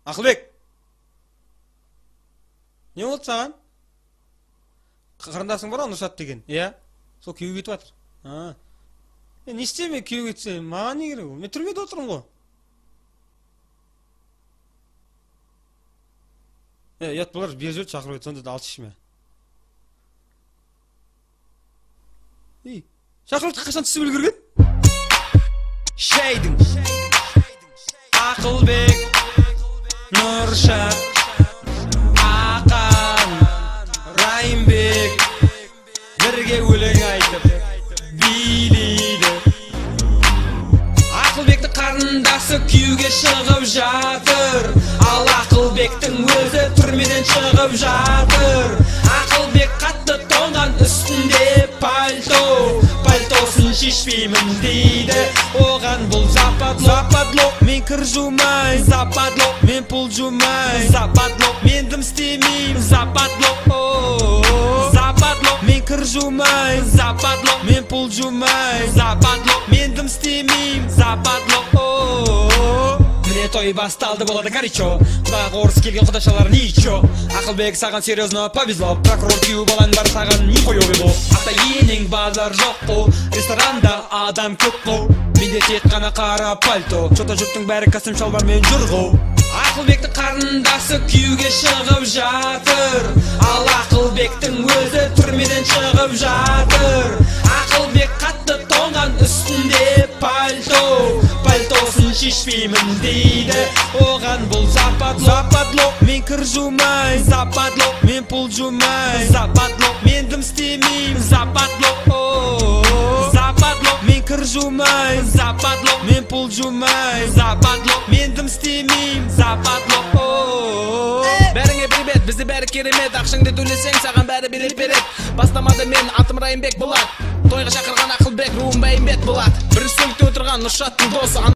Ақылбек. Не болды саған? Қарындасың бар Нұршат деген, иә? Сол күйеуге кетіп жатыр. Не істеме күйеуге кетсе, маған не керек ол? Мен түрмеде отырмын ғой. Ұят болар, бер жүрді шақырып еді, сонда да алшы ішме. Шақырып қашан түсіп үлгерген? Шейдің Ақылбек, Нұршат, Ақан, Райымбек бірге өлең айтып билейді. Ақылбекті қарындасы күйеуге шығып жатыр, ал Ақылбектің өзі түрмеден шығып жатыр. Ақылбек қатты тоңған, үстінде пальтосын шешпеймін дейді. Оған бұл западло, мен кір жумай, западло, мен пұл жумай, западло, мен дым істемеймін, западло, мен кір жумай, западло, мен пұл жумай, западло, мен дым істемеймін, западло. Міне той басталды, болады горячо, құдағы орыс келген құдашалар ничо. Ақылбек саған серьезно повезло, прокурор күйеу балаң бар, саған не қойылы. Ата енең базар жоқ қо, ресторанда адам көп қо, менде тек қана қара пальто, жота жұрттың бәрі костюм шалбармен жүр ғо. Ақылбекті қарындасы күйеуге шығып жатыр, ал Ақылбектің өзі түрмеден шығып жатыр. Ақылбек қатты тоңған, үстінде пальтосын шешпеймін дейді. Оған бұл западло, мен кір жумай, западло, мен пұл жумай, западло, мен дым істемеймін, западло, мен кір жумай, западло, мен пұл жумай, западло, мен дым істемеймін, западло. Бәріңе привет, бізде бәрі керемет, ақшыңды төлесең саған бәрі билет берет. Бастамады мен, атым Райымбек Болат, тойға шақырған Ақылбек, руым Бәйімбет Болат. Бір стөлікте отырған Нұршаттың досы.